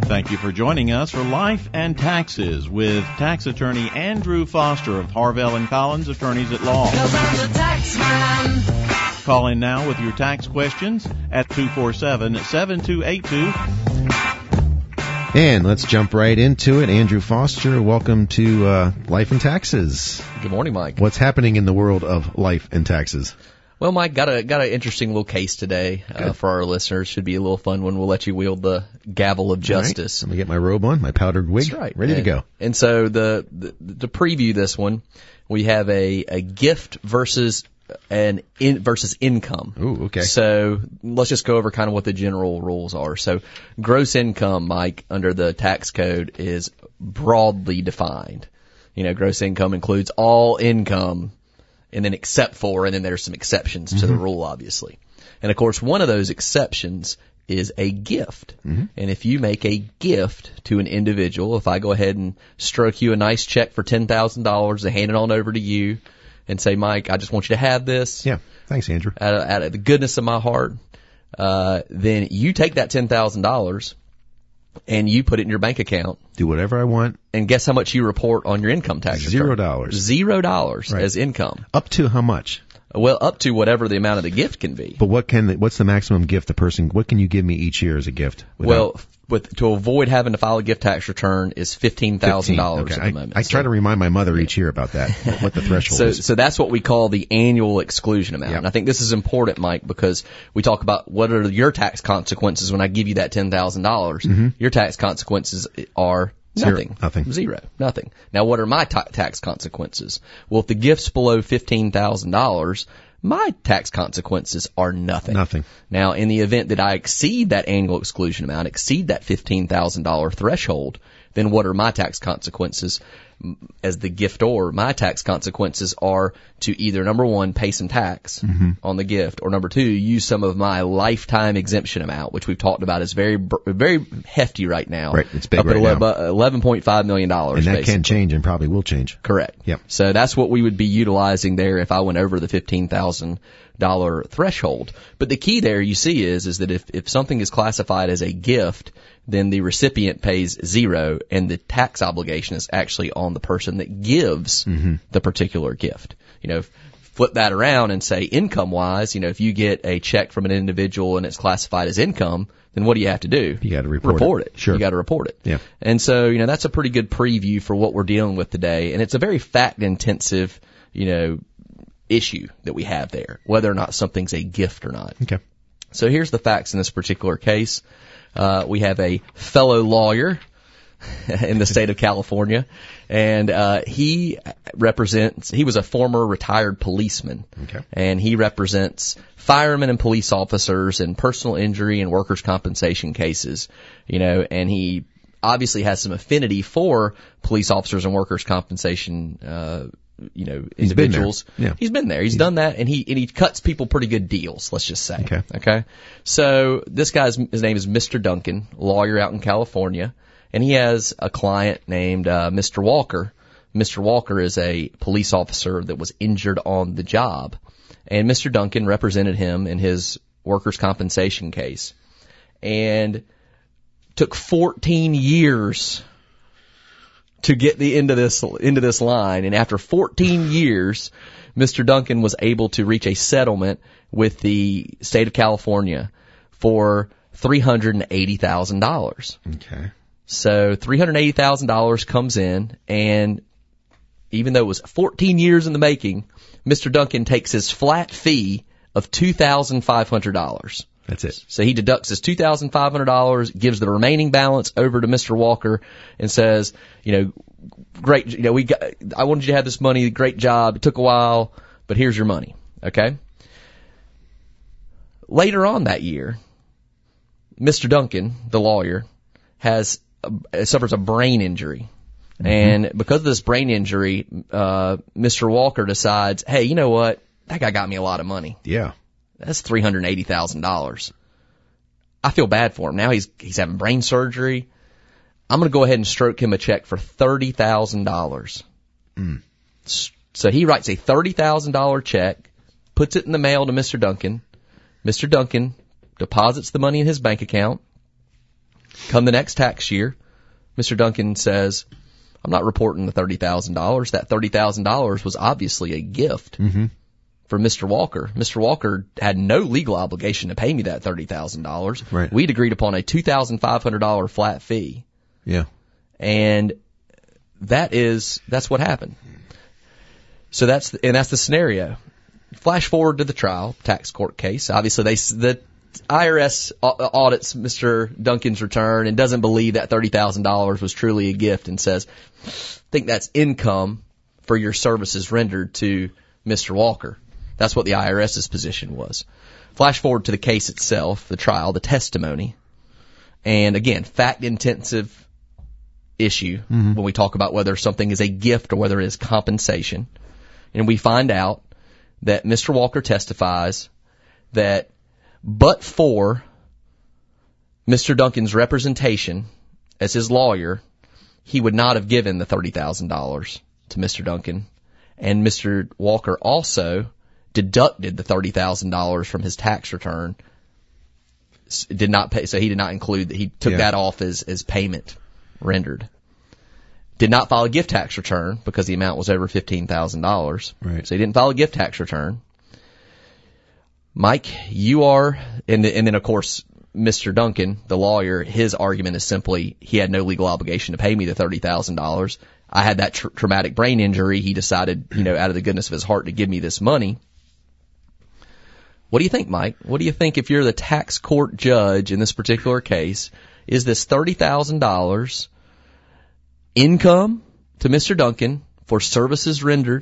Thank you for joining us for Life and Taxes with tax attorney Andrew Foster of Harvell & Collins, Attorneys at Law. 'Cause I'm the tax man. Call in now with your tax questions at 247-7282. And let's jump right into it. Andrew Foster, welcome to Life and Taxes. Good morning, Mike. What's happening in the world of life and taxes? Well, Mike, got an interesting little case today for our listeners. Should be a little fun one. We'll let you wield the gavel of justice. Right. Let me get my robe on, my powdered wig, That's right. ready to go. And so to preview this one, we have a gift versus income. Ooh, okay. So let's just go over kind of what the general rules are. So gross income, Mike, under the tax code is broadly defined. You know, gross income includes all income, and then except for, and then there's some exceptions to the rule, obviously. And of course, one of those exceptions is a gift. And if you make a gift to an individual, if I go ahead and stroke you a nice check for $10,000 and hand it on over to you and say, Mike, I just want you to have this. Yeah. Thanks, Andrew. Out of the goodness of my heart, then you take that $10,000 and you put it in your bank account. Do whatever I want. And guess how much you report on your income tax return? $0. $0 Right. as income. Up to how much? Well, up to whatever the amount of the gift can be. But what's the maximum gift what can you give me each year as a gift? Well, to avoid having to file a gift tax return is $15,000 at the moment. I try to remind my mother each year about that, what the threshold is. So that's what we call the annual exclusion amount. Yep. And I think this is important, Mike, because we talk about what are your tax consequences when I give you that $10,000. Your tax consequences are nothing. Zero. Nothing. Now, what are my tax consequences? Well, if the gift's below $15,000, my tax consequences are nothing. Nothing. Now, in the event that I exceed that annual exclusion amount, exceed that $15,000 threshold, then what are my tax consequences? As the giftor, my tax consequences are to either, number one, pay some tax on the gift, or number two, use some of my lifetime exemption amount, which we've talked about is very hefty right now. Right, it's big up right at now. $11.5 million. And that can change and probably will change. Correct. Yep. So that's what we would be utilizing there if I went over the $15,000 threshold. But the key there you see is that if something is classified as a gift, then the recipient pays zero, and the tax obligation is actually on the person that gives the particular gift. You know, flip that around and say income-wise, you know, if you get a check from an individual and it's classified as income, then what do you have to do? You got to report it. Sure. You got to report it. Yeah. And so, you know, that's a pretty good preview for what we're dealing with today, and it's a very fact-intensive, you know, issue that we have there, whether or not something's a gift or not. Okay. So here's the facts in this particular case. We have a fellow lawyer in the state of California, and he was a former retired policeman. Okay. And he represents firemen and police officers in personal injury and workers' compensation cases, you know, and he obviously has some affinity for police officers and workers' compensation individuals. Yeah. He's been there. He's done that, and he cuts people pretty good deals, let's just say. Okay. So this his name is Mr. Duncan, lawyer out in California, and he has a client named Mr. Walker. Mr. Walker is a police officer that was injured on the job, and Mr. Duncan represented him in his workers' compensation case, and took 14 years to get into this line, and after 14 years, Mr. Duncan was able to reach a settlement with the state of California for $380,000. Okay. So $380,000 comes in, and even though it was 14 years in the making, Mr. Duncan takes his flat fee of $2,500. That's it. So he deducts his $2,500, gives the remaining balance over to Mr. Walker, and says, you know, great, you know, I wanted you to have this money, great job, it took a while, but here's your money, okay? Later on that year, Mr. Duncan, the lawyer, suffers a brain injury. And because of this brain injury, Mr. Walker decides, hey, you know what? That guy got me a lot of money. Yeah. That's $380,000. I feel bad for him. Now he's having brain surgery. I'm going to go ahead and stroke him a check for $30,000. So he writes a $30,000 check, puts it in the mail to Mr. Duncan. Mr. Duncan deposits the money in his bank account. Come the next tax year, Mr. Duncan says, I'm not reporting the $30,000. That $30,000 was obviously a gift for Mr. Walker. Mr. Walker had no legal obligation to pay me that $30,000. Right. We'd agreed upon a $2,500 flat fee. Yeah. And that's what happened. So that's the scenario. Flash forward to the trial, tax court case. Obviously, the IRS audits Mr. Duncan's return and doesn't believe that $30,000 was truly a gift and says, I think that's income for your services rendered to Mr. Walker. That's what the IRS's position was. Flash forward to the case itself, the trial, the testimony. And again, fact-intensive issue when we talk about whether something is a gift or whether it is compensation. And we find out that Mr. Walker testifies that but for Mr. Duncan's representation as his lawyer, he would not have given the $30,000 to Mr. Duncan. And Mr. Walker also deducted the $30,000 from his tax return. Did not pay, so he did not include that. He took that off as payment rendered. Did not file a gift tax return because the amount was over $15,000. Right. So he didn't file a gift tax return. Mike, you are, and then of course, Mr. Duncan, the lawyer, his argument is simply he had no legal obligation to pay me the $30,000. I had that traumatic brain injury. He decided, out of the goodness of his heart to give me this money. What do you think, Mike? What do you think if you're the tax court judge in this particular case? Is this $30,000 income to Mr. Duncan for services rendered,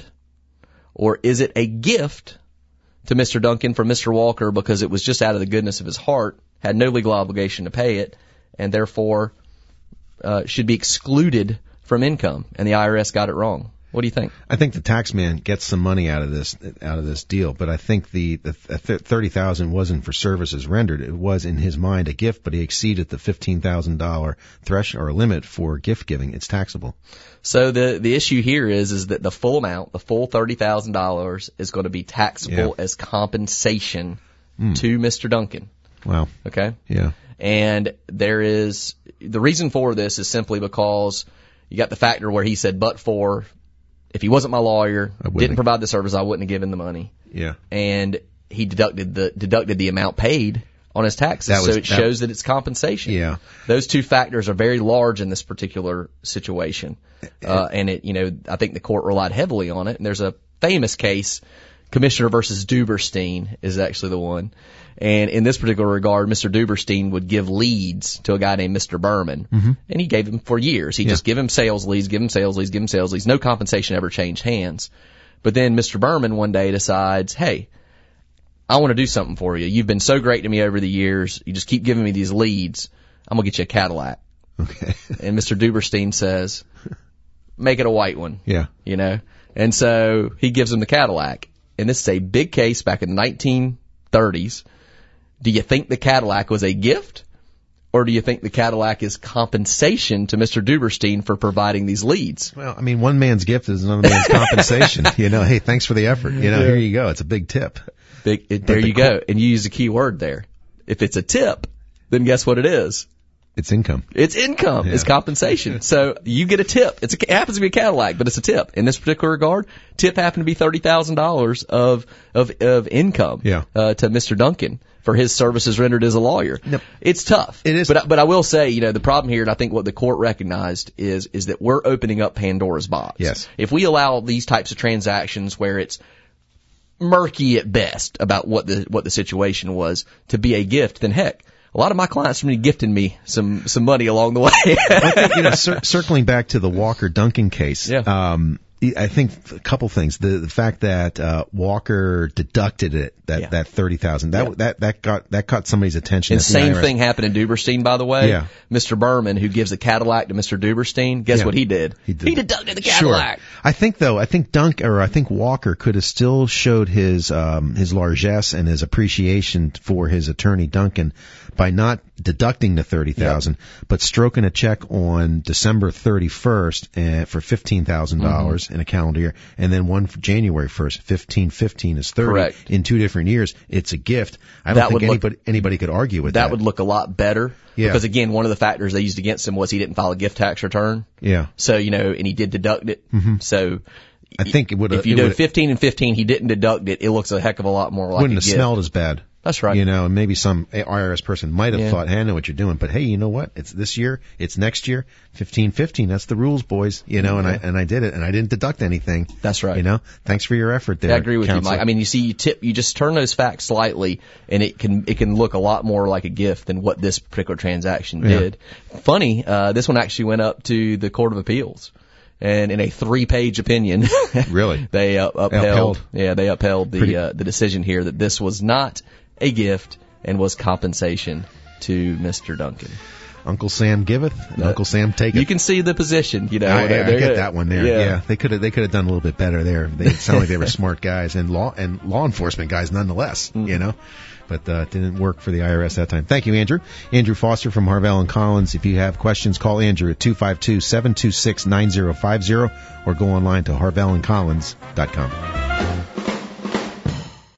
or is it a gift to Mr. Duncan from Mr. Walker because it was just out of the goodness of his heart, had no legal obligation to pay it, and therefore should be excluded from income, and the IRS got it wrong? What do you think? I think the tax man gets some money out of this deal, but I think the $30,000 wasn't for services rendered. It was in his mind a gift, but he exceeded the $15,000 threshold or limit for gift giving. It's taxable. So the issue here is that the full amount, the full $30,000, is going to be taxable as compensation to Mr. Duncan. Wow. Okay. Yeah. And the reason for this is simply because you got the factor where he said, but for, if he wasn't my lawyer, didn't provide the service, I wouldn't have given the money. Yeah. And he deducted the amount paid on his taxes. So it shows that it's compensation. Yeah. Those two factors are very large in this particular situation. And I think the court relied heavily on it. And there's a famous case, Commissioner versus Duberstein is actually the one. And in this particular regard, Mr. Duberstein would give leads to a guy named Mr. Berman. And he gave them for years. He just give him sales leads, give him sales leads, give him sales leads. No compensation ever changed hands. But then Mr. Berman one day decides, hey, I want to do something for you. You've been so great to me over the years. You just keep giving me these leads. I'm going to get you a Cadillac. Okay. And Mr. Duberstein says, make it a white one. Yeah. And so he gives him the Cadillac. And this is a big case back in the 1930s. Do you think the Cadillac was a gift, or do you think the Cadillac is compensation to Mr. Duberstein for providing these leads? Well, I mean, one man's gift is another man's compensation. Hey, thanks for the effort. Here you go. It's a big tip. There you go. And you use a key word there. If it's a tip, then guess what it is? It's income. It's income. Yeah. It's compensation. So you get a tip. It happens to be a Cadillac, but it's a tip. In this particular regard, tip happened to be $30,000 of income to Mr. Duncan for his services rendered as a lawyer. Yep. It's tough. It is. But I will say, the problem here, and I think what the court recognized is that we're opening up Pandora's box. Yes. If we allow these types of transactions where it's murky at best about what the situation was to be a gift, then heck, a lot of my clients are gifting me some money along the way. I think, circling back to the Walker-Duncan case, I think a couple things. The fact that Walker deducted it, that $30,000, that caught somebody's attention. And same thing happened in Duberstein, by the way. Yeah. Mr. Berman, who gives a Cadillac to Mr. Duberstein, guess what he did? He deducted the Cadillac. Sure. I think Walker could have still showed his largesse and his appreciation for his attorney Duncan by not deducting the $30,000, but stroking a check on December 31st for $15,000 in a calendar year, and then one for January 1st, 15 is 30 Correct. in 2 different years. It's a gift. I don't think anybody could argue with that. That would look a lot better. Yeah. Because again, one of the factors they used against him was he didn't file a gift tax return. Yeah. So, and he did deduct it. So I think it would have. If you do 15 and 15, he didn't deduct it. It looks a heck of a lot more like wouldn't a have gift. smelled as bad. That's right. And maybe some IRS person might have thought, hey, I know what you're doing, but hey, you know what? It's this year, it's next year, 15. That's the rules, boys. And I did it, and I didn't deduct anything. That's right. Thanks for your effort there. I agree with Counselor. you, Mike. I mean, you just turn those facts slightly, and it can look a lot more like a gift than what this particular transaction did. Funny, this one actually went up to the Court of Appeals. And in a 3-page opinion, really, they upheld the decision here that this was not a gift and was compensation to Mr. Duncan. Uncle Sam giveth, and Uncle Sam taketh. You can see the position, I get that one there. Yeah. They could have done a little bit better there. They sound like they were smart guys and law enforcement guys nonetheless. But didn't work for the IRS that time. Thank you, Andrew. Andrew Foster from Harvell and Collins. If you have questions, call Andrew at 252-726-9050 or go online to harvellandcollins.com.